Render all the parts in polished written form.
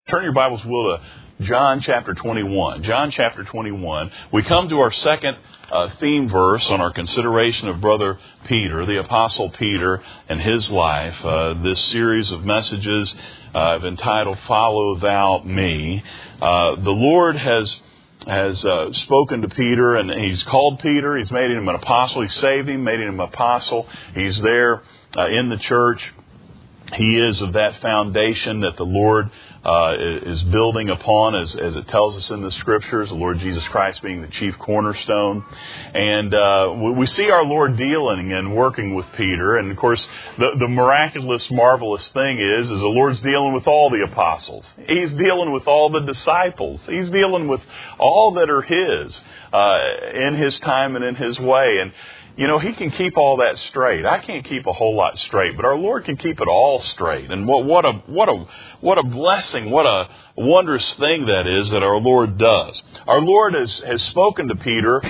Turn your Bibles, Will, to John chapter 21. John chapter 21. We come to our second theme verse on our consideration of Brother Peter, the Apostle Peter, and his life. This series of messages I've entitled, Follow Thou Me. The Lord has spoken to Peter, and He's called Peter. He's made him an apostle. He saved him, made him an apostle. He's there in the church. He is of that foundation that the Lord is building upon, as it tells us in the Scriptures, the Lord Jesus Christ being the chief cornerstone. And we see our Lord dealing and working with Peter. And, of course, the miraculous, marvelous thing is the Lord's dealing with all the apostles. He's dealing with all the disciples. He's dealing with all that are His in His time and in His way. And you know, He can keep all that straight. I can't keep a whole lot straight, but our Lord can keep it all straight. And what a blessing, what a wondrous thing that is that our Lord does. Our Lord has spoken to Peter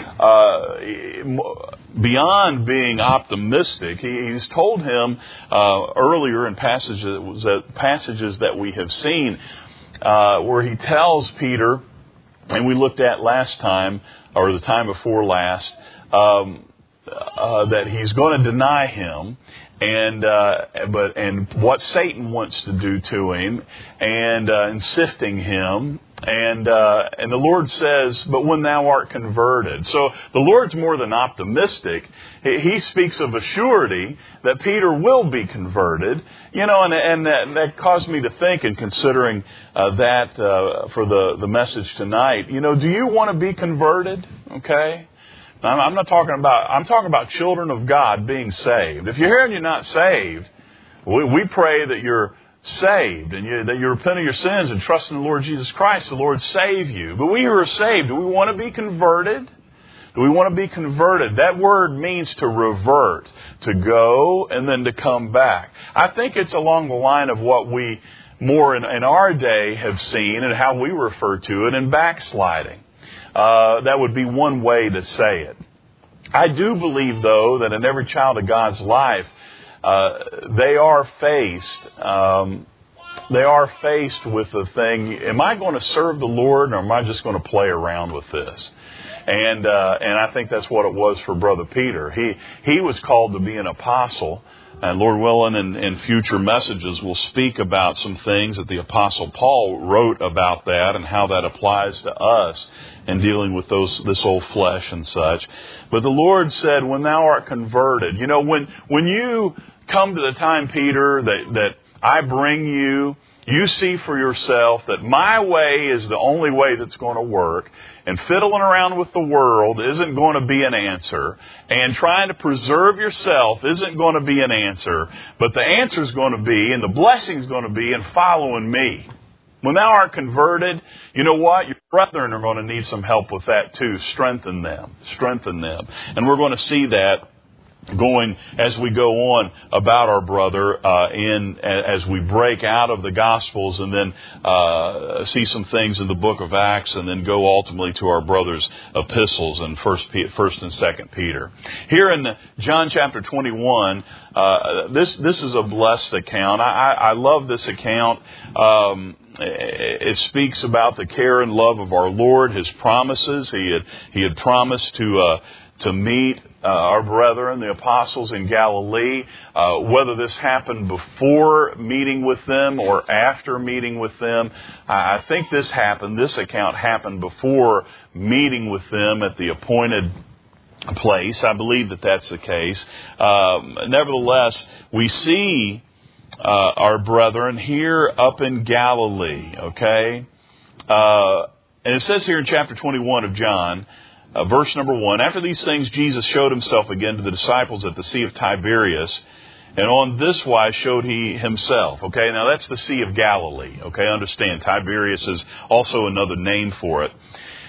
beyond being optimistic. He's told him earlier in passages that we have seen where He tells Peter, and we looked at last time, or the time before last, that he's going to deny Him, and what Satan wants to do to him, and sifting him, and the Lord says, "But when thou art converted." So the Lord's more than optimistic. He speaks of a surety that Peter will be converted. You know, and that caused me to think, in considering that for the message tonight. You know, do you want to be converted? Okay. I'm talking about children of God being saved. If you're here and you're not saved, we pray that you're saved and that you repent of your sins and trust in the Lord Jesus Christ. The Lord save you. But we who are saved, do we want to be converted? Do we want to be converted? That word means to revert, to go and then to come back. I think it's along the line of what we more in our day have seen and how we refer to it in backsliding. That would be one way to say it. I do believe, though, that in every child of God's life, they are faced with the thing, am I going to serve the Lord, or am I just going to play around with this? And I think that's what it was for Brother Peter. He was called to be an apostle. And Lord willing, in future messages, we'll speak about some things that the Apostle Paul wrote about that and how that applies to us in dealing with this old flesh and such. But the Lord said, when thou art converted, you know, when you come to the time, Peter, that I bring you, you see for yourself that my way is the only way that's going to work, and fiddling around with the world isn't going to be an answer, and trying to preserve yourself isn't going to be an answer, but the answer is going to be, and the blessing is going to be in following me. When thou art converted, you know what? Your brethren are going to need some help with that too. Strengthen them. And we're going to see that going as we go on about our brother as we break out of the Gospels, and then see some things in the book of Acts, and then go ultimately to our brother's epistles in First and Second Peter. Here in John chapter 21, this is a blessed account. I love this account. It speaks about the care and love of our Lord, His promises. He had promised to meet our brethren, the apostles in Galilee. Whether this happened before meeting with them or after meeting with them, I think this account happened before meeting with them at the appointed place. I believe that that's the case. Nevertheless, we see our brethren here up in Galilee, okay? And it says here in chapter 21 of John, verse number 1, after these things Jesus showed Himself again to the disciples at the Sea of Tiberias, and on this wise showed He Himself. Okay, now that's the Sea of Galilee. Okay, understand, Tiberias is also another name for it.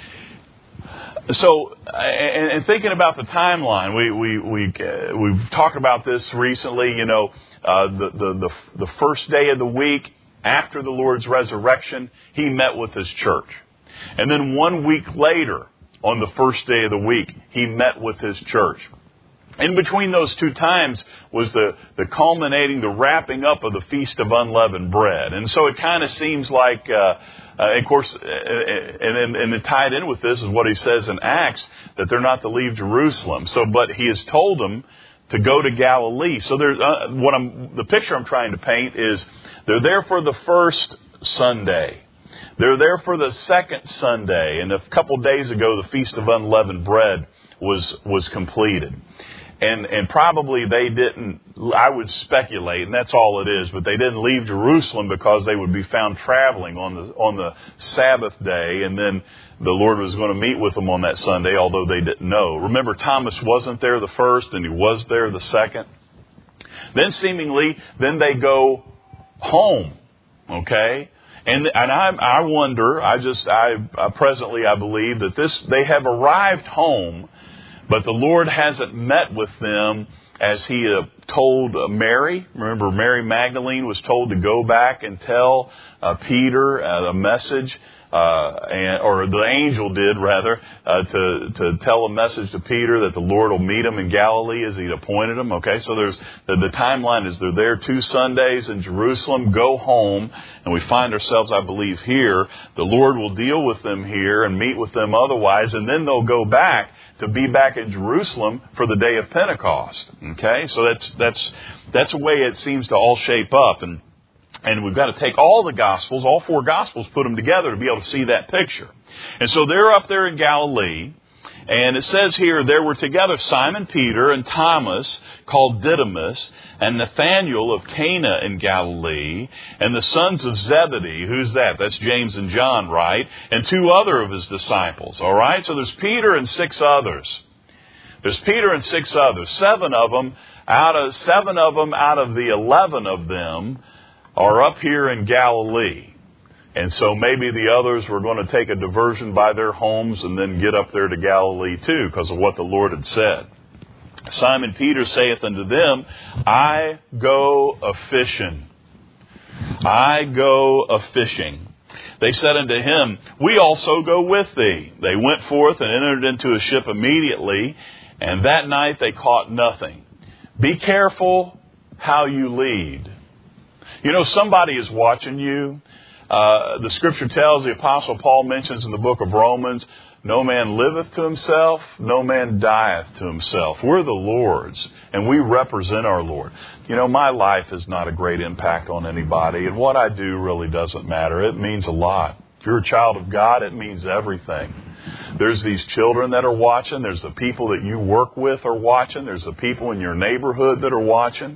So, and thinking about the timeline, we've talked about this recently. You know, the first day of the week after the Lord's resurrection, He met with His church, and then 1 week later, on the first day of the week, He met with His church. In between those two times was the culminating, the wrapping up of the Feast of Unleavened Bread. And so it kind of seems like, of course, and tied in with this is what he says in Acts, that they're not to leave Jerusalem. So, but he has told them to go to Galilee. So there's the picture I'm trying to paint is they're there for the first Sunday. They're there for the second Sunday. And a couple days ago, the Feast of Unleavened Bread was completed. And probably they didn't, I would speculate, and that's all it is, but they didn't leave Jerusalem because they would be found traveling on the Sabbath day, and then the Lord was going to meet with them on that Sunday, although they didn't know. Remember, Thomas wasn't there the first, and he was there the second. Then seemingly, then they go home, okay? And I wonder, presently I believe that they have arrived home, but the Lord hasn't met with them as he told Mary. Remember, Mary Magdalene was told to go back and tell Peter a message, or the angel did rather, to tell a message to Peter that the Lord will meet him in Galilee as he'd appointed him. Okay, so there's the timeline is they're there 2 Sundays in Jerusalem, go home, and we find ourselves, I believe, here. The Lord will deal with them here and meet with them otherwise, and then they'll go back to be back in Jerusalem for the day of Pentecost. Okay, so that's a way it seems to all shape up, and we've got to take all the Gospels, all 4 Gospels, put them together to be able to see that picture. And so they're up there in Galilee, and it says here, there were together Simon Peter and Thomas, called Didymus, and Nathanael of Cana in Galilee, and the sons of Zebedee. Who's that? That's James and John, right? And 2 other of his disciples, all right? So there's Peter and 6 others. There's Peter and 6 others. 7 of them out of the 11 of them are up here in Galilee. And so maybe the others were going to take a diversion by their homes and then get up there to Galilee too, because of what the Lord had said. Simon Peter saith unto them, I go a-fishing. I go a-fishing. They said unto him, we also go with thee. They went forth and entered into a ship immediately, and that night they caught nothing. Be careful how you lead. You know, somebody is watching you. The Scripture tells, the Apostle Paul mentions in the book of Romans, no man liveth to himself, no man dieth to himself. We're the Lord's, and we represent our Lord. You know, my life has not a great impact on anybody, and what I do really doesn't matter. It means a lot. If you're a child of God, it means everything. There's these children that are watching. There's the people that you work with are watching. There's the people in your neighborhood that are watching.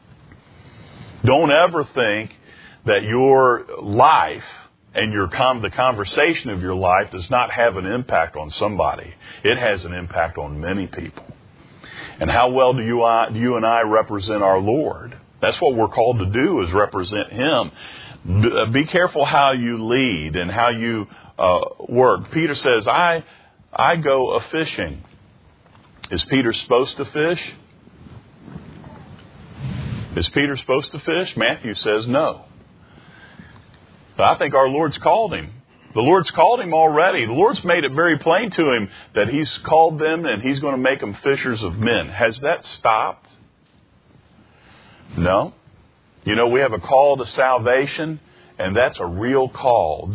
Don't ever think that your life and the conversation of your life does not have an impact on somebody. It has an impact on many people. And how well do you and I represent our Lord? That's what we're called to do, is represent Him. Be careful how you lead and how you work. Peter says, I go a-fishing. Is Peter supposed to fish? Is Peter supposed to fish? Matthew says no. But I think our Lord's called him. The Lord's called him already. The Lord's made it very plain to him that He's called them and He's going to make them fishers of men. Has that stopped? No. You know, we have a call to salvation, and that's a real call.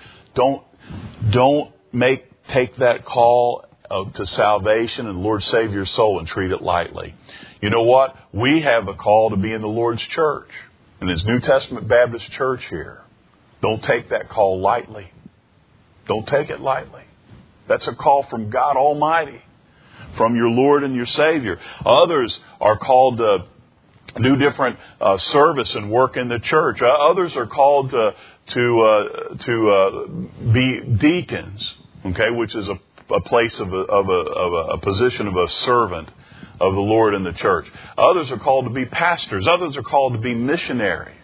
Don't take that call to salvation and Lord save your soul and treat it lightly. You know what? We have a call to be in the Lord's church, in His New Testament Baptist church here. Don't take that call lightly. Don't take it lightly. That's a call from God Almighty, from your Lord and your Savior. Others are called to do different service and work in the church. Others are called to be deacons, okay, which is a place of a position of a servant of the Lord in the church. Others are called to be pastors. Others are called to be missionaries,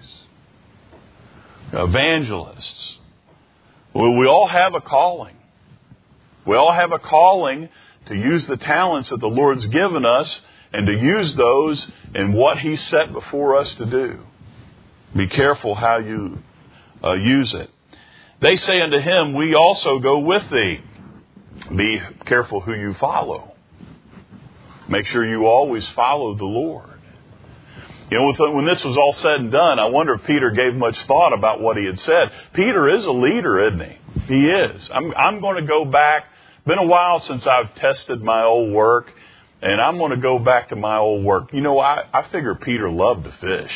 evangelists. We all have a calling. We all have a calling to use the talents that the Lord's given us and to use those in what He set before us to do. Be careful how you use it. They say unto him, we also go with thee. Be careful who you follow. Make sure you always follow the Lord. You know, when this was all said and done, I wonder if Peter gave much thought about what he had said. Peter is a leader, isn't he? He is. I'm going to go back. Been a while since I've tested my old work, and I'm going to go back to my old work. You know, I figure Peter loved to fish.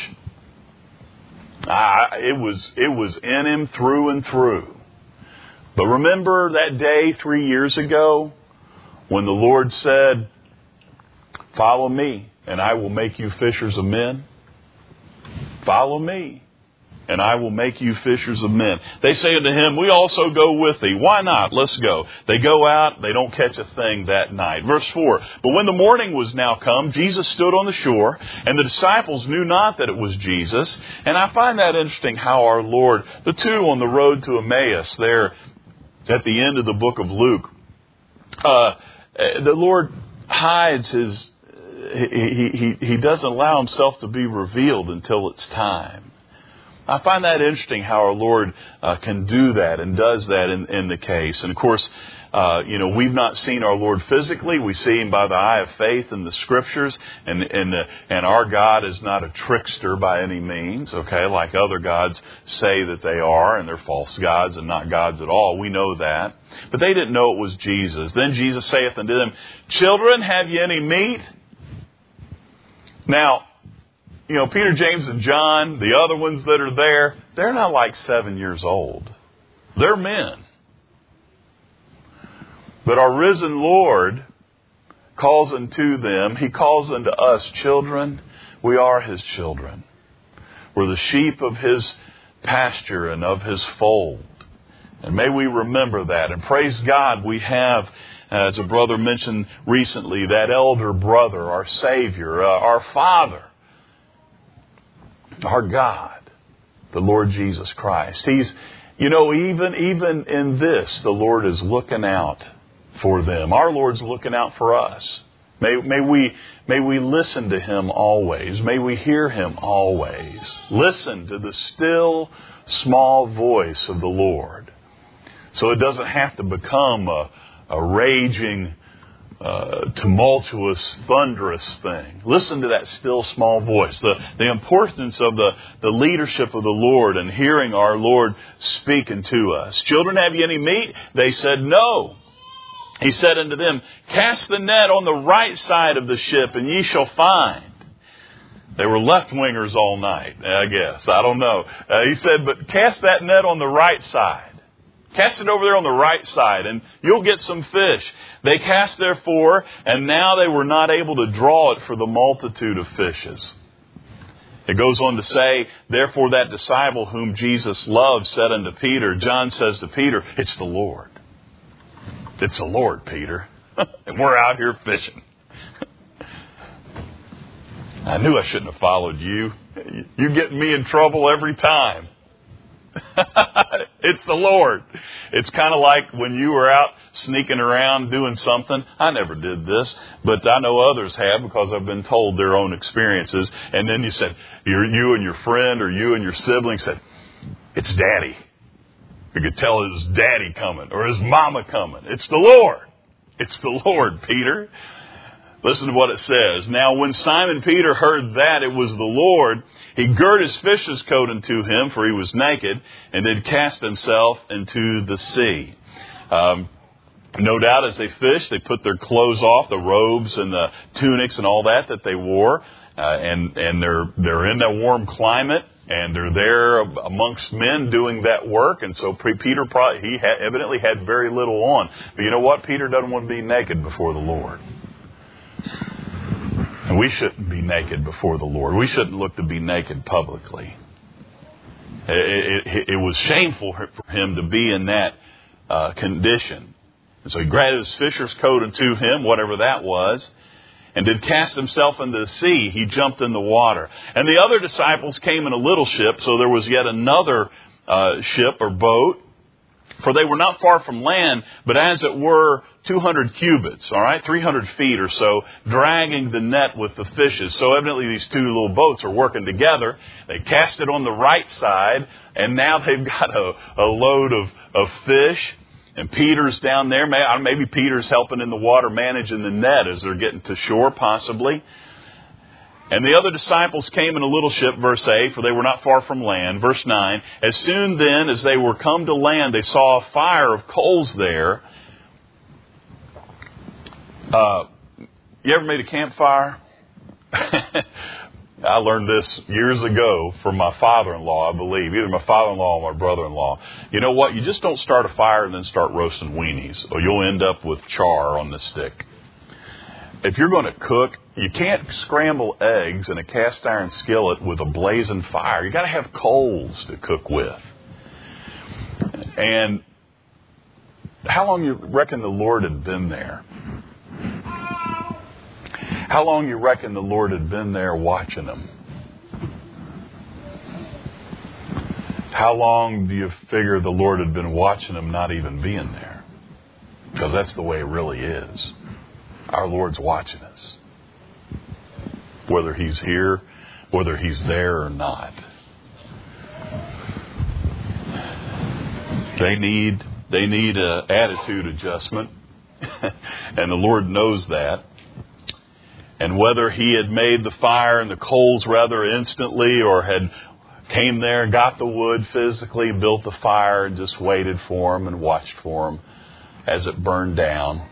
It was in him through and through. But remember that day 3 years ago when the Lord said, "Follow me, and I will make you fishers of men"? Follow me, and I will make you fishers of men. They say unto him, "We also go with thee." Why not? Let's go. They go out. They don't catch a thing that night. Verse 4, "But when the morning was now come, Jesus stood on the shore, and the disciples knew not that it was Jesus." And I find that interesting how our Lord, the two on the road to Emmaus there at the end of the book of Luke, the Lord hides his... He doesn't allow himself to be revealed until it's time. I find that interesting how our Lord can do that and does that in the case. And of course, we've not seen our Lord physically. We see him by the eye of faith in the Scriptures. And our God is not a trickster by any means, okay, like other gods say that they are, and they're false gods and not gods at all. We know that. But they didn't know it was Jesus. Then Jesus saith unto them, "Children, have ye any meat?" Now, Peter, James, and John, the other ones that are there, they're not like 7 years old. They're men. But our risen Lord calls unto them, he calls unto us children. We are his children. We're the sheep of his pasture and of his fold. And may we remember that. And praise God, we have, as a brother mentioned recently, that elder brother, our Savior, our Father, our God, the Lord Jesus Christ. He's, even in this, the Lord is looking out for them. Our Lord's looking out for us. May we listen to him always. May we hear him always. Listen to the still, small voice of the Lord. So it doesn't have to become a raging, tumultuous, thunderous thing. Listen to that still small voice. The importance of the leadership of the Lord and hearing our Lord speaking to us. "Children, have ye any meat?" They said, "No." He said unto them, "Cast the net on the right side of the ship, and ye shall find." They were left-wingers all night, I guess. I don't know. He said, "But cast that net on the right side. Cast it over there on the right side, and you'll get some fish." They cast therefore, and now they were not able to draw it for the multitude of fishes. It goes on to say, "Therefore that disciple whom Jesus loved said unto Peter," John says to Peter, "It's the Lord." It's the Lord, Peter. And we're out here fishing. I knew I shouldn't have followed you. You get me in trouble every time. It's the Lord. It's kind of like when you were out sneaking around doing something. I never did this, but I know others have because I've been told their own experiences. And then you said, you and your friend or you and your sibling said, "It's Daddy." You could tell it was Daddy coming or his mama coming. It's the Lord. It's the Lord, Peter. Listen to what it says. "Now when Simon Peter heard that it was the Lord, he girt his fish's coat unto him, for he was naked, and did cast himself into the sea." No doubt as they fished, they put their clothes off, the robes and the tunics and all that they wore, and they're in a warm climate, and they're there amongst men doing that work. And so Peter evidently had very little on. But you know what? Peter doesn't want to be naked before the Lord. And we shouldn't be naked before the Lord. We shouldn't look to be naked publicly. It was shameful for him to be in that condition. And so he grabbed his fisher's coat unto him, whatever that was, and did cast himself into the sea. He jumped in the water. And the other disciples came in a little ship, so there was yet another ship or boat. For they were not far from land, but as it were 200 cubits, 300 feet or so, dragging the net with the fishes. So evidently these two little boats are working together. They cast it on the right side, and now they've got a load of fish. And Peter's down there. Maybe Peter's helping in the water, managing the net as they're getting to shore, possibly. And the other disciples came in a little ship, verse 8, for they were not far from land. Verse 9, as soon then as they were come to land, they saw a fire of coals there. You ever made a campfire? I learned this years ago from my father-in-law, I believe. Either my father-in-law or my brother-in-law. You know what? You just don't start a fire and then start roasting weenies, or you'll end up with char on the stick. If you're going to cook, you can't scramble eggs in a cast iron skillet with a blazing fire. You got to have coals to cook with. And how long you reckon the Lord had been there? How long you reckon the Lord had been there watching them? How long do you figure the Lord had been watching them not even being there? Because that's the way it really is. Our Lord's watching us. Whether He's here, whether He's there or not. They need an attitude adjustment. And the Lord knows that. And whether He had made the fire and the coals rather instantly, or had came there and got the wood physically, built the fire and just waited for them and watched for them as it burned down.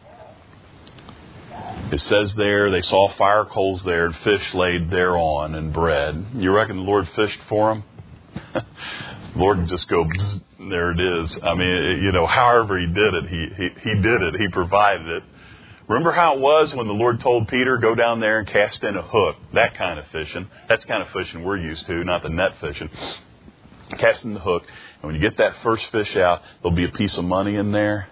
It says there they saw fire coals there and fish laid thereon and bread. You reckon the Lord fished for them? Lord would just go, bzz, there it is. I mean, however He did it, He did it. He provided it. Remember how it was when the Lord told Peter, go down there and cast in a hook. That kind of fishing. That's the kind of fishing we're used to, not the net fishing. Cast in the hook. And when you get that first fish out, there'll be a piece of money in there.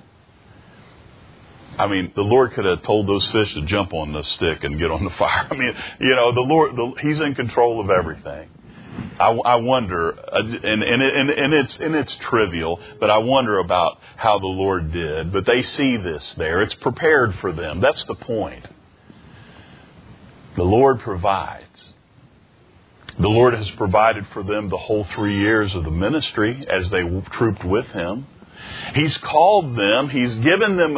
I mean, the Lord could have told those fish to jump on the stick and get on the fire. I mean, the Lord, He's in control of everything. I wonder, and it's trivial, but I wonder about how the Lord did. But they see this there. It's prepared for them. That's the point. The Lord provides. The Lord has provided for them the whole 3 years of the ministry as they trooped with Him. He's called them. He's given them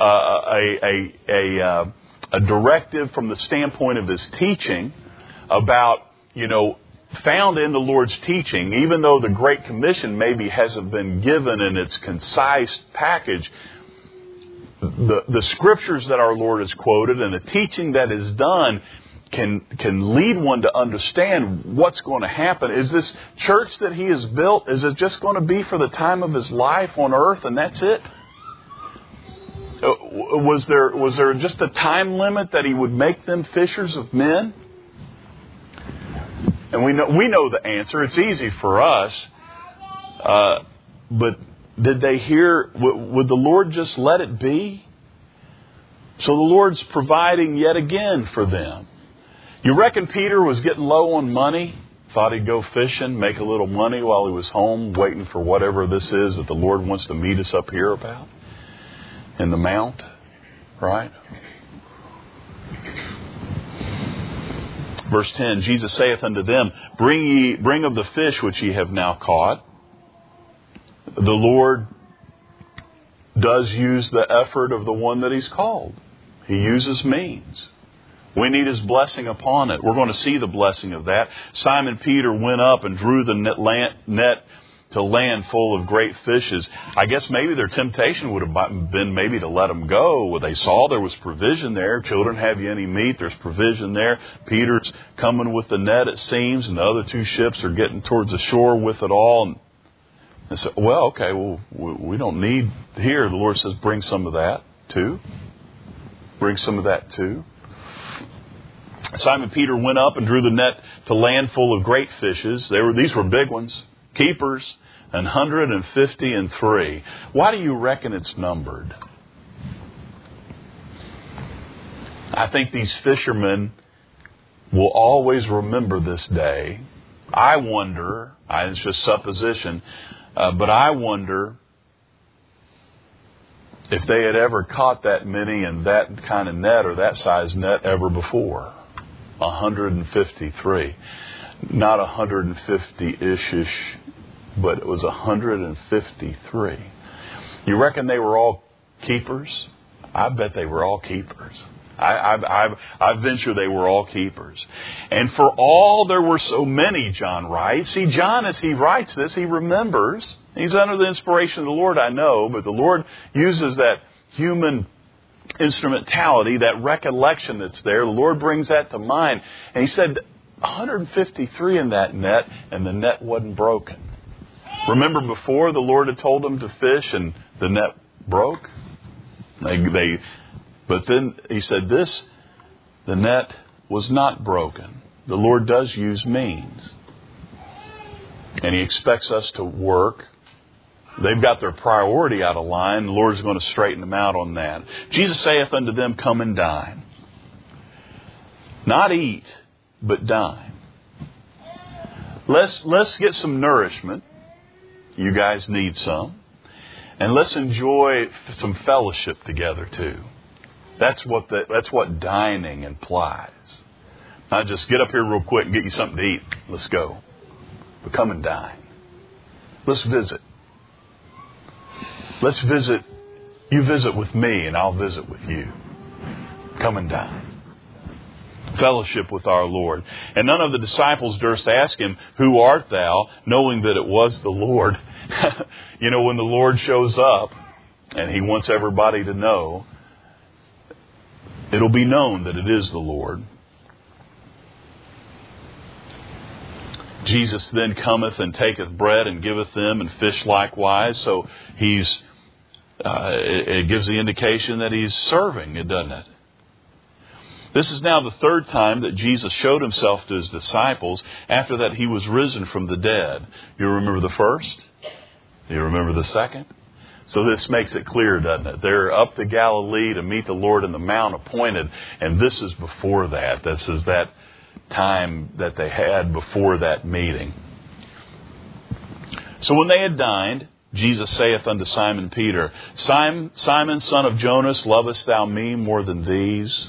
a directive from the standpoint of His teaching about, found in the Lord's teaching, even though the Great Commission maybe hasn't been given in its concise package, the scriptures that our Lord has quoted and the teaching that is done can lead one to understand what's going to happen. Is this church that He has built, is it just going to be for the time of His life on earth and that's it? Was there just a time limit that He would make them fishers of men? And we know the answer. It's easy for us. But did they hear? Would the Lord just let it be? So the Lord's providing yet again for them. You reckon Peter was getting low on money? Thought he'd go fishing, make a little money while he was home, waiting for whatever this is that the Lord wants to meet us up here about in the mount, right? Verse 10, Jesus saith unto them, bring of the fish which ye have now caught. The Lord does use the effort of the one that He's called. He uses means. We need His blessing upon it. We're going to see the blessing of that. Simon Peter went up and drew the net to land full of great fishes. I guess maybe their temptation would have been maybe to let them go. Well, they saw there was provision there. Children, have you any meat? There's provision there. Peter's coming with the net, it seems, and the other two ships are getting towards the shore with it all. And they said, well, okay, we don't need here. The Lord says, bring some of that too. Bring some of that too. Simon Peter went up and drew the net to land full of great fishes. These were big ones. Keepers, 153. Why do you reckon it's numbered? I think these fishermen will always remember this day. I wonder, it's just supposition, but I wonder if they had ever caught that many in that kind of net or that size net ever before. 153. Not 150-ish, but it was 153. You reckon they were all keepers? I bet they were all keepers. I venture they were all keepers. And for all there were so many, John writes. See, John, as he writes this, he remembers. He's under the inspiration of the Lord, I know, but the Lord uses that human instrumentality, that recollection that's there. The Lord brings that to mind. And he said, 153 in that net, and the net wasn't broken. Remember before the Lord had told them to fish and the net broke? But then he said this, the net was not broken. The Lord does use means. And He expects us to work. They've got their priority out of line. The Lord's going to straighten them out on that. Jesus saith unto them, come and dine. Not eat, but dine. Let's get some nourishment. You guys need some. And let's enjoy some fellowship together too. That's what dining implies. Not just get up here real quick and get you something to eat. Let's go. But come and dine. Let's visit. Let's visit. You visit with me and I'll visit with you. Come and dine. Fellowship with our Lord. And none of the disciples durst ask Him, who art thou? Knowing that it was the Lord. When the Lord shows up and He wants everybody to know, it'll be known that it is the Lord. Jesus then cometh and taketh bread and giveth them, and fish likewise. So it gives the indication that He's serving, doesn't it? This is now the third time that Jesus showed Himself to His disciples after that He was risen from the dead. You remember the first? You remember the second? So this makes it clear, doesn't it? They're up to Galilee to meet the Lord in the mount appointed. And this is before that. This is that time that they had before that meeting. So when they had dined, Jesus saith unto Simon Peter, Simon, son of Jonas, lovest thou me more than these?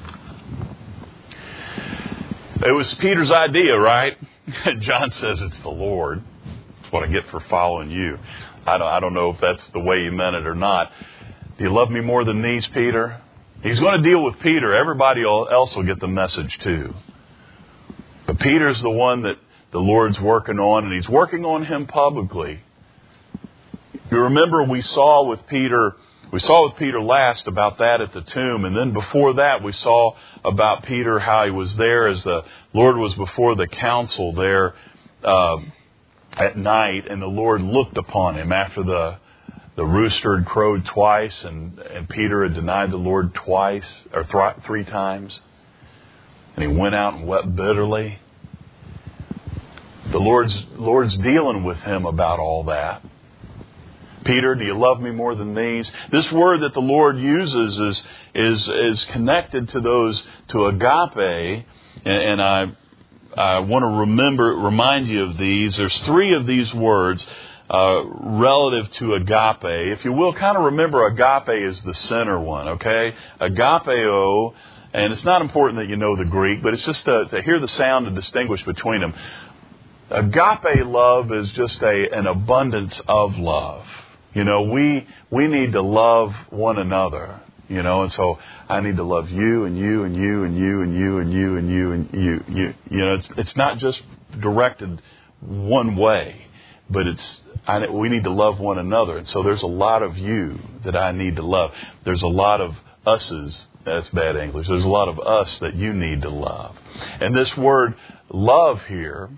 It was Peter's idea, right? John says it's the Lord. That's what I get for following you. I don't know if that's the way you meant it or not. Do you love me more than these, Peter? He's going to deal with Peter. Everybody else will get the message too. But Peter's the one that the Lord's working on, and He's working on him publicly. You remember we saw with Peter last about that at the tomb. And then before that, we saw about Peter, how he was there as the Lord was before the council there at night. And the Lord looked upon him after the rooster had crowed twice. And Peter had denied the Lord twice or three times. And he went out and wept bitterly. The Lord's dealing with him about all that. Peter, do you love me more than these? This word that the Lord uses is connected to agape, and I want to remind you of these. There's three of these words relative to agape. If you will, kind of remember agape is the center one, okay? Agapeo, and it's not important that you know the Greek, but it's just to hear the sound and distinguish between them. Agape love is just an abundance of love. We need to love one another, and so I need to love you and you and you and you and you and you and you and you. It's not just directed one way, but we need to love one another. And so there's a lot of you that I need to love. There's a lot of us's. That's bad English. There's a lot of us that you need to love. And this word love here,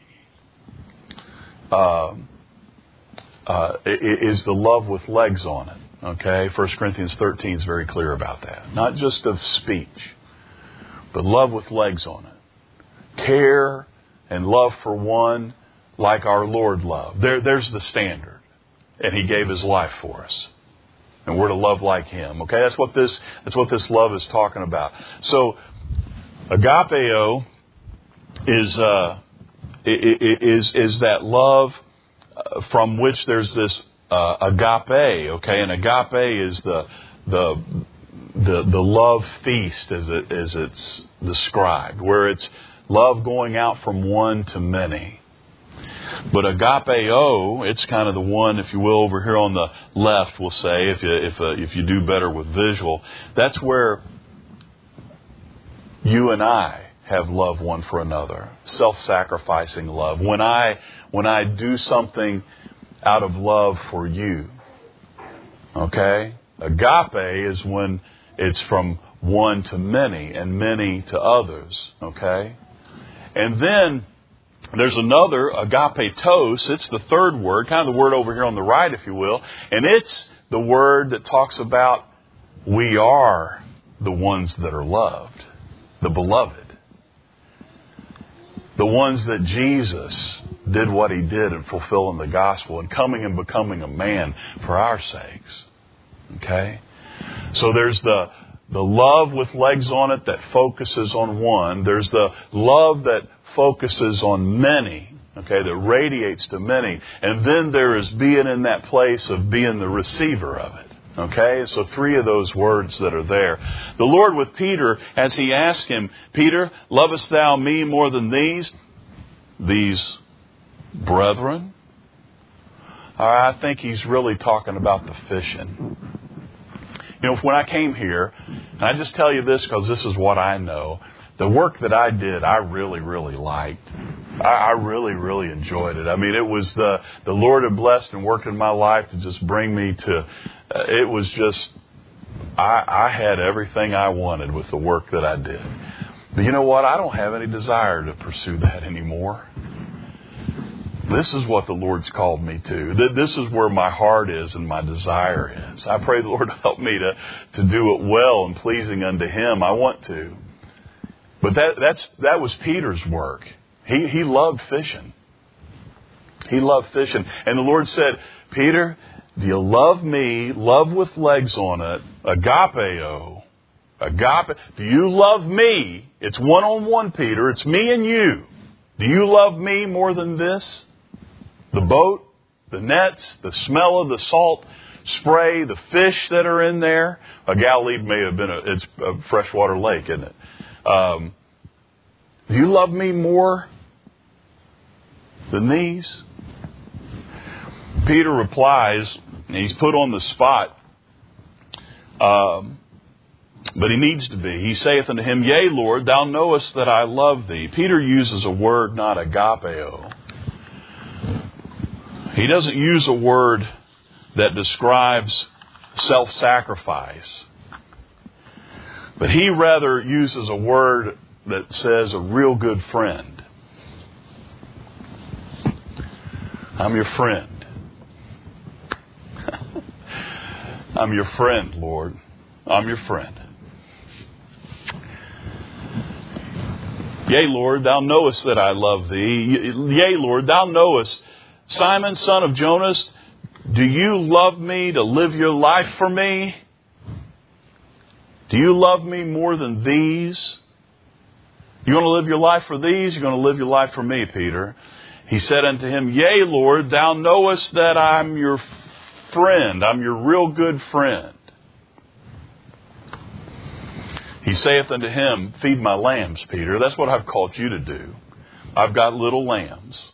is the love with legs on it. Okay? 1 Corinthians 13 is very clear about that. Not just of speech, but love with legs on it. Care and love for one like our Lord loved. There's the standard. And He gave His life for us. And we're to love like Him. Okay? That's what this love is talking about. So agapeo is that love from which there's this agape, okay, and agape is the love feast as it's described, where it's love going out from one to many. But agapeo, it's kind of the one, if you will, over here on the left, we'll say, if you do better with visual. That's where you and I have love one for another. Self-sacrificing love. When I do something out of love for you. Okay? Agape is when it's from one to many and many to others. Okay? And then there's another, agapetos. It's the third word, kind of the word over here on the right, if you will. And it's the word that talks about we are the ones that are loved. The beloved. The ones that Jesus did what He did in fulfilling the gospel and coming and becoming a man for our sakes. Okay? So there's the love with legs on it that focuses on one. There's the love that focuses on many, okay, that radiates to many. And then there is being in that place of being the receiver of it. Okay, so three of those words that are there. The Lord with Peter, as He asked him, Peter, lovest thou me more than these brethren? I think He's really talking about the fishing. You know, when I came here, and I just tell you this because this is what I know, the work that I did, I really, really liked. I really, really enjoyed it. I mean, it was the Lord had blessed and worked in my life to just bring me to, it was just, I had everything I wanted with the work that I did. But you know what? I don't have any desire to pursue that anymore. This is what the Lord's called me to. This is where my heart is and my desire is. I pray the Lord help me to do it well and pleasing unto Him. I want to. But that was Peter's work. He loved fishing. He loved fishing. And the Lord said, Peter, do you love me? Love with legs on it. Agapeo. Agape. Do you love me? It's one-on-one, Peter. It's me and you. Do you love me more than this? The boat, the nets, the smell of the salt spray, the fish that are in there. Galilee may have been it's a freshwater lake, isn't it? Do you love me more than these? Peter replies, and he's put on the spot, but he needs to be. He saith unto him, Yea, Lord, thou knowest that I love thee. Peter uses a word, not agapeo. He doesn't use a word that describes self-sacrifice. But he rather uses a word that says a real good friend. I'm your friend. I'm your friend, Lord. I'm your friend. Yea, Lord, thou knowest that I love thee. Yea, Lord, thou knowest. Simon, son of Jonas, do you love me to live your life for me? Do you love me more than these? You want to live your life for these? You're going to live your life for me, Peter. He said unto him, Yea, Lord, thou knowest that I'm your friend. I'm your real good friend. He saith unto him, Feed my lambs, Peter. That's what I've called you to do. I've got little lambs.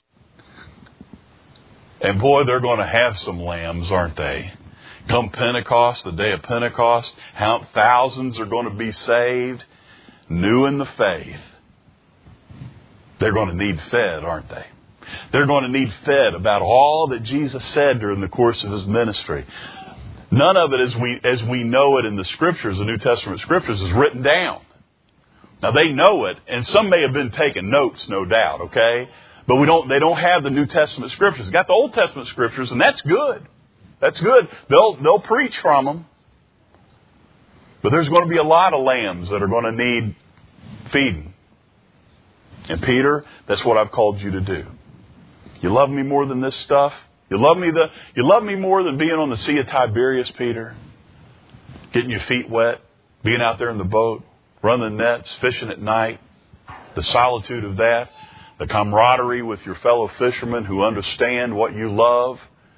And boy, they're going to have some lambs, aren't they? Come Pentecost, the day of Pentecost, thousands are going to be saved, new in the faith. They're going to need fed, aren't they? They're going to need fed about all that Jesus said during the course of His ministry. None of it as we know it in the Scriptures, the New Testament Scriptures, is written down. Now they know it, and some may have been taking notes, no doubt, okay? But they don't have the New Testament Scriptures. They got the Old Testament Scriptures, and that's good. That's good. They'll preach from them. But there's going to be a lot of lambs that are going to need feeding. And Peter, that's what I've called you to do. You love me more than this stuff? You love me more than being on the Sea of Tiberias, Peter? Getting your feet wet, being out there in the boat, running nets, fishing at night, the solitude of that, the camaraderie with your fellow fishermen who understand what you love.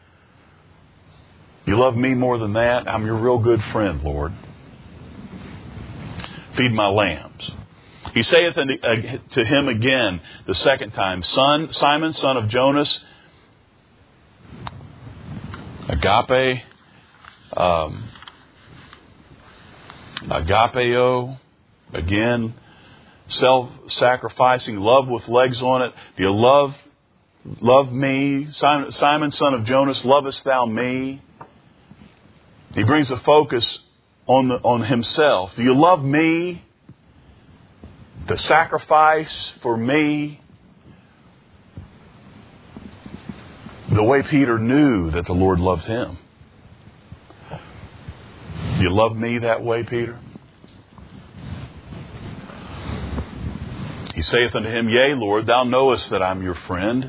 You love me more than that? I'm your real good friend, Lord. Feed my lambs. He saith to him again the second time, Simon, son of Jonas, agape, agapeo, again, self-sacrificing, love with legs on it. Do you love me? Simon, son of Jonas, lovest thou me? He brings the focus on himself. Do you love me? The sacrifice for me? The way Peter knew that the Lord loved him. Do you love me that way, Peter? He saith unto him, Yea, Lord, thou knowest that I'm your friend.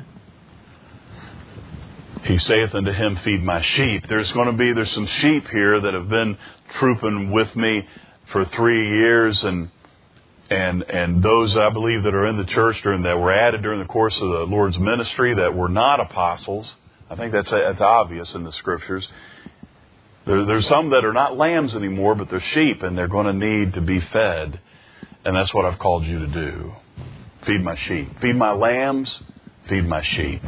He saith unto him, Feed my sheep. There's some sheep here that have been trooping with me for 3 years, and those I believe that are in the church that were added during the course of the Lord's ministry that were not apostles. I think that's obvious in the Scriptures. There's some that are not lambs anymore, but they're sheep, and they're going to need to be fed. And that's what I've called you to do. Feed my sheep. Feed my lambs. Feed my sheep.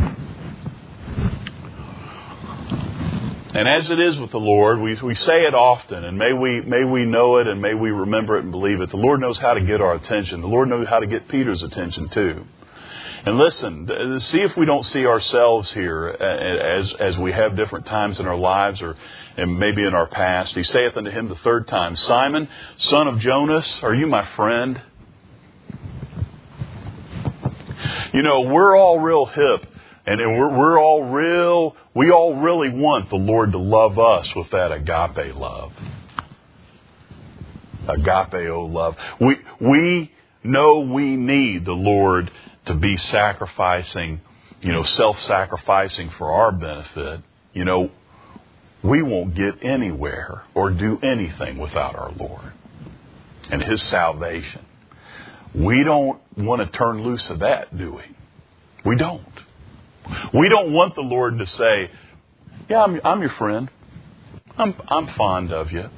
And as it is with the Lord, we say it often, and may we know it, and may we remember it and believe it. The Lord knows how to get our attention. The Lord knows how to get Peter's attention too. And listen, see if we don't see ourselves here as we have different times in our lives, and maybe in our past. He saith unto him the third time, Simon, son of Jonas, are you my friend? You know, we're all real hip. And we all really want the Lord to love us with that agape love. Agapeo love. We know we need the Lord to be sacrificing, self-sacrificing for our benefit. We won't get anywhere or do anything without our Lord and His salvation. We don't want to turn loose of that, do we? We don't. We don't want the Lord to say, yeah, I'm your friend. I'm fond of you.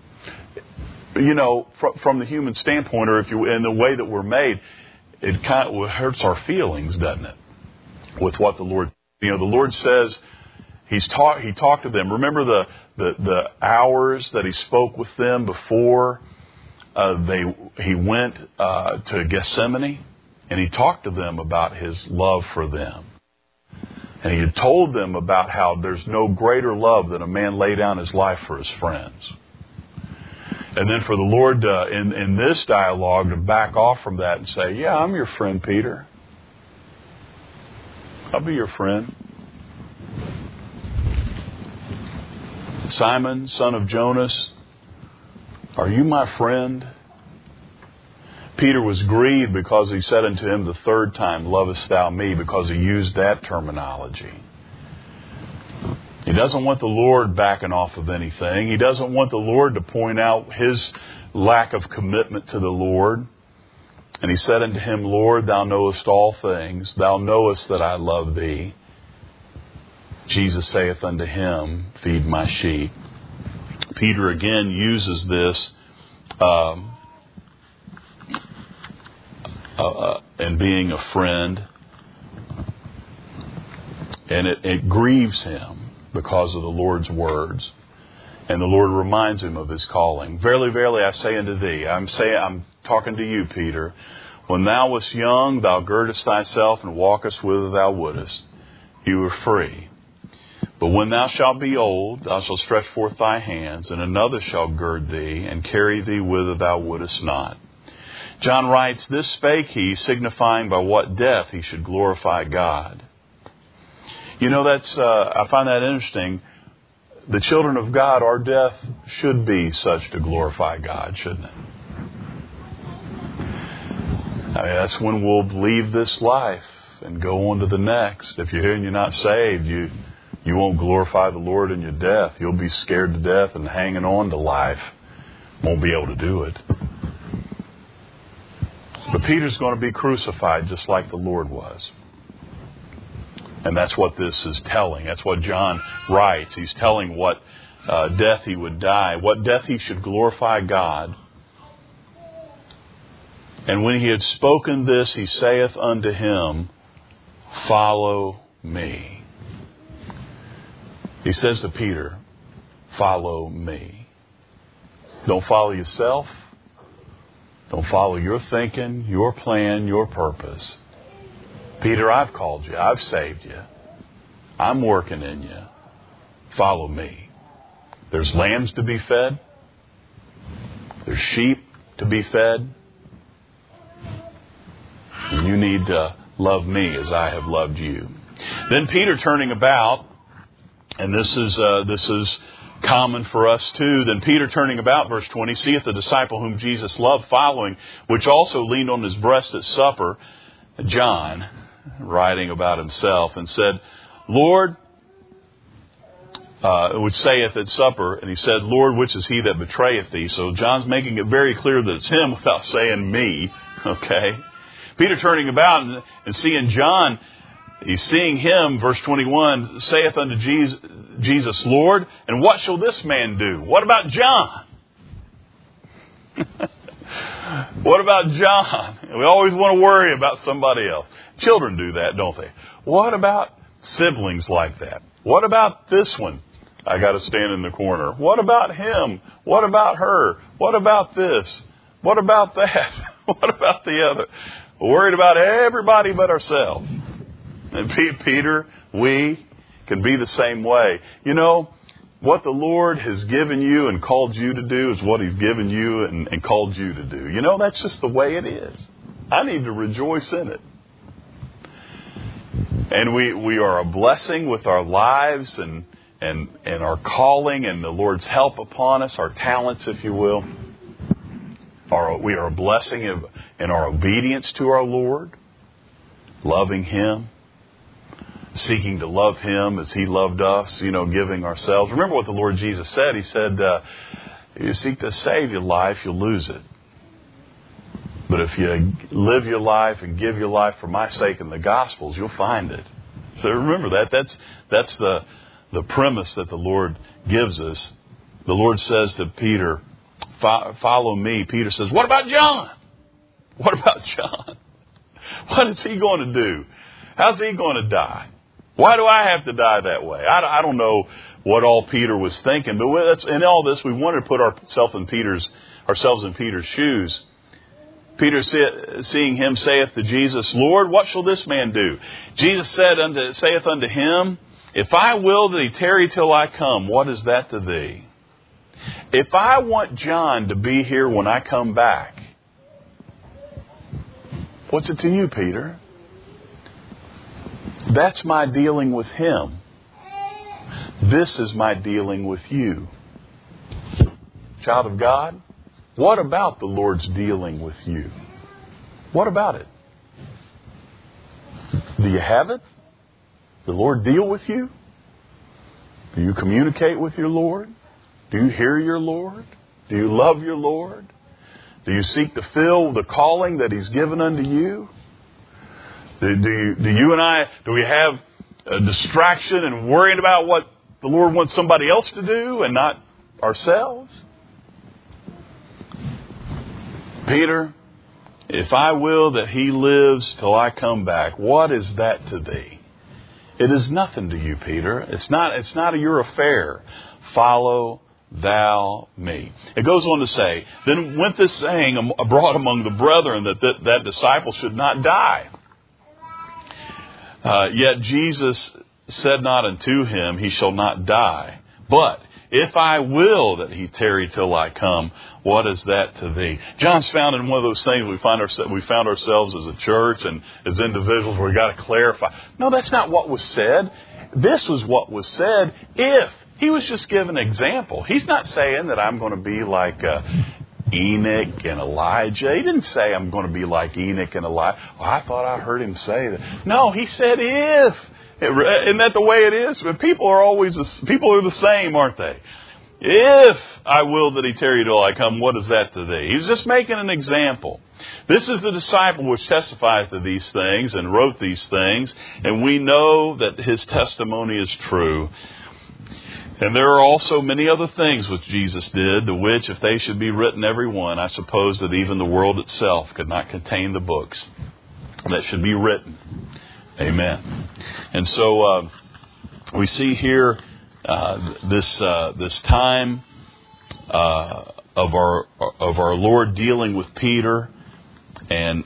From the human standpoint, or in the way that we're made, it kind of hurts our feelings, doesn't it? With what the Lord, the Lord says, He talked to them. Remember the hours that He spoke with them before He went to Gethsemane, and He talked to them about His love for them. And He had told them about how there's no greater love than a man lay down his life for his friends. And then for the Lord in this dialogue to back off from that and say, yeah, I'm your friend, Peter. I'll be your friend. Simon, son of Jonas, are you my friend? Peter was grieved because He said unto him the third time, Lovest thou me? Because he used that terminology. He doesn't want the Lord backing off of anything. He doesn't want the Lord to point out his lack of commitment to the Lord. And he said unto him, Lord, thou knowest all things. Thou knowest that I love thee. Jesus saith unto him, Feed my sheep. Peter again uses this and being a friend, and it grieves him because of the Lord's words, and the Lord reminds him of his calling. Verily, verily, I say unto thee, I'm talking to you, Peter, when thou wast young, thou girdest thyself and walkest whither thou wouldest. You were free. But when thou shalt be old, thou shalt stretch forth thy hands, and another shall gird thee and carry thee whither thou wouldest not. John writes, This spake he, signifying by what death he should glorify God. I find that interesting. The children of God, our death should be such to glorify God, shouldn't it? That's when we'll leave this life and go on to the next. If you're here and you're not saved, you won't glorify the Lord in your death. You'll be scared to death and hanging on to life. Won't be able to do it. But Peter's going to be crucified just like the Lord was. And that's what this is telling. That's what John writes. He's telling what death he would die, what death he should glorify God. And when he had spoken this, he saith unto him, Follow me. He says to Peter, Follow me. Don't follow yourself. Don't follow your thinking, your plan, your purpose. Peter, I've called you. I've saved you. I'm working in you. Follow me. There's lambs to be fed. There's sheep to be fed. And you need to love me as I have loved you. Then Peter, turning about, and this is common for us too. Then Peter, turning about, verse 20, seeth the disciple whom Jesus loved following, which also leaned on his breast at supper, John, writing about himself, and said, Lord, which saith at supper, and he said, Lord, which is he that betrayeth thee? So John's making it very clear that it's him without saying me. Okay? Peter, turning about and seeing John, he's seeing him, verse 21, saith unto Jesus, Lord, and what shall this man do? What about John? What about John? We always want to worry about somebody else. Children do that, don't they? What about siblings like that? What about this one? I got to stand in the corner. What about him? What about her? What about this? What about that? What about the other? We're worried about everybody but ourselves. And Peter, we can be the same way. You know, what the Lord has given you and called you to do is what He's given you and called you to do. You know, that's just the way it is. I need to rejoice in it. And we are a blessing with our lives and our calling and the Lord's help upon us, our talents, if you will. We are a blessing in our obedience to our Lord, loving Him, seeking to love Him as He loved us, giving ourselves. Remember what the Lord Jesus said. He said, if you seek to save your life, you'll lose it. But if you live your life and give your life for my sake in the Gospels, you'll find it. So remember that. That's the premise that the Lord gives us. The Lord says to Peter, follow me. Peter says, what about John? What about John? What is he going to do? How's he going to die? Why do I have to die that way? I don't know what all Peter was thinking, but in all this, we wanted to put ourselves in Peter's shoes. Peter, seeing him, saith to Jesus, Lord, what shall this man do? Jesus saith unto him, if I will that he tarry till I come, what is that to thee? If I want John to be here when I come back, what's it to you, Peter? That's my dealing with him. This is my dealing with you. Child of God, what about the Lord's dealing with you? What about it? Do you have it? The Lord deal with you? Do you communicate with your Lord? Do you hear your Lord? Do you love your Lord? Do you seek to fill the calling that He's given unto you? Do we have a distraction and worrying about what the Lord wants somebody else to do and not ourselves? Peter, if I will that he lives till I come back, what is that to thee? It is nothing to you, Peter. It's not your affair. Follow thou me. It goes on to say, then went this saying abroad among the brethren that disciple should not die. Yet Jesus said not unto him, he shall not die. But if I will that he tarry till I come, what is that to thee? John's found in one of those things we found ourselves as a church and as individuals where we got to clarify. No, that's not what was said. This was what was said if. He was just giving an example. He's not saying that I'm going to be like Enoch and Elijah. He didn't say I'm going to be like Enoch and Elijah. Oh, I thought I heard him say that. No, he said if. Isn't that the way it is? But people are the same, aren't they? If I will that he tarry till I come, what is that to thee? He's just making an example. This is the disciple which testifieth to these things and wrote these things, and we know that his testimony is true. And there are also many other things which Jesus did, the which, if they should be written every one, I suppose that even the world itself could not contain the books that should be written. Amen. And so we see here this time of our Lord dealing with Peter and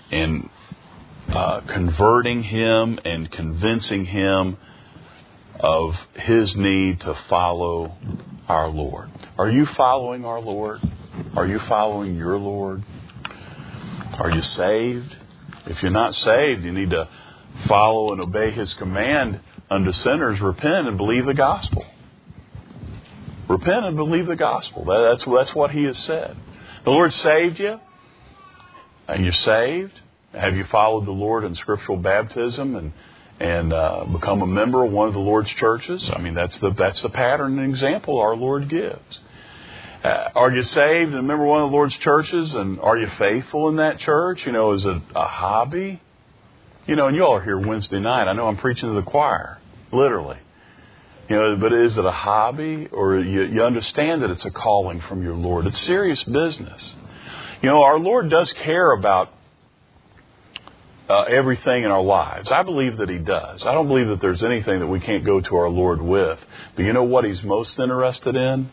converting him and convincing him of his need to follow our Lord. Are you following our Lord? Are you following your Lord? Are you saved? If you're not saved, you need to follow and obey his command unto sinners. Repent and believe the gospel. Repent and believe the gospel. That's what he has said. The Lord saved you, and you're saved. Have you followed the Lord in scriptural baptism and become a member of one of the Lord's churches? I mean, that's the pattern and example our Lord gives. Are you saved and a member of one of the Lord's churches? And are you faithful in that church? You know, is it a hobby? You know, and you all are here Wednesday night. I know I'm preaching to the choir, literally. You know, but is it a hobby, or you understand that it's a calling from your Lord? It's serious business. You know, our Lord does care about everything in our lives. I believe that he does. I don't believe that there's anything that we can't go to our Lord with. But you know what he's most interested in?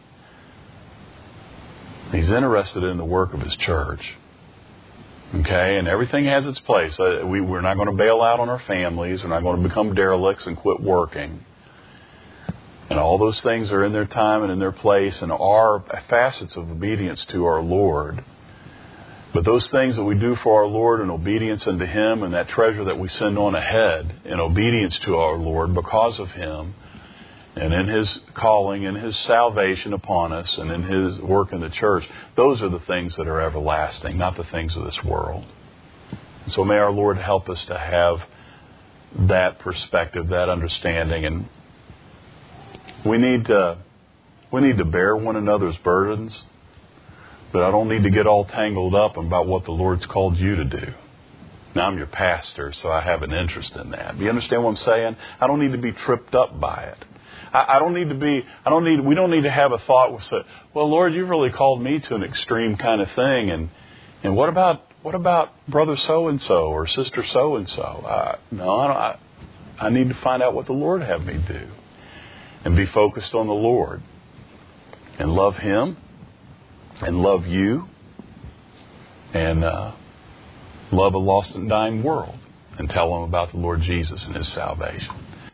He's interested in the work of his church. Okay? And everything has its place. We're not going to bail out on our families. We're not going to become derelicts and quit working. And all those things are in their time and in their place and are facets of obedience to our Lord. But those things that we do for our Lord in obedience unto him, and that treasure that we send on ahead in obedience to our Lord because of him, and in his calling, in his salvation upon us, and in his work in the church, those are the things that are everlasting, not the things of this world. And so may our Lord help us to have that perspective, that understanding. And we need to bear one another's burdens. But I don't need to get all tangled up about what the Lord's called you to do. Now, I'm your pastor, so I have an interest in that. Do you understand what I'm saying? I don't need to be tripped up by it. We don't need to have a thought where say, well, Lord, you've really called me to an extreme kind of thing. And what about brother so-and-so or sister so-and-so? No, I need to find out what the Lord have me do. And be focused on the Lord. And love him. And love you, and love a lost and dying world, and tell them about the Lord Jesus and his salvation.